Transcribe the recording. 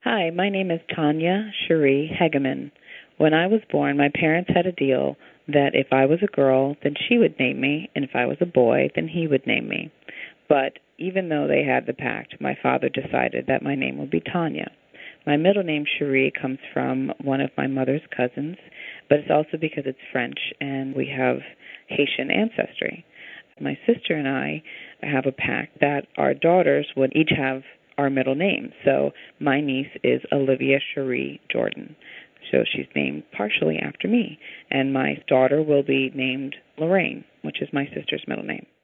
Hi, my name is Tanya Cherie Hegeman. When I was born, my parents had a deal that if I was a girl, then she would name me, and if I was a boy, then he would name me. But even though they had the pact, my father decided that my name would be Tanya. My middle name, Cherie, comes from one of my mother's cousins, but it's also because it's French and we have Haitian ancestry. My sister and I have a pact that our daughters would each have our middle name. So my niece is Olivia Cherie Jordan. So she's named partially after me. And my daughter will be named Lorraine, which is my sister's middle name.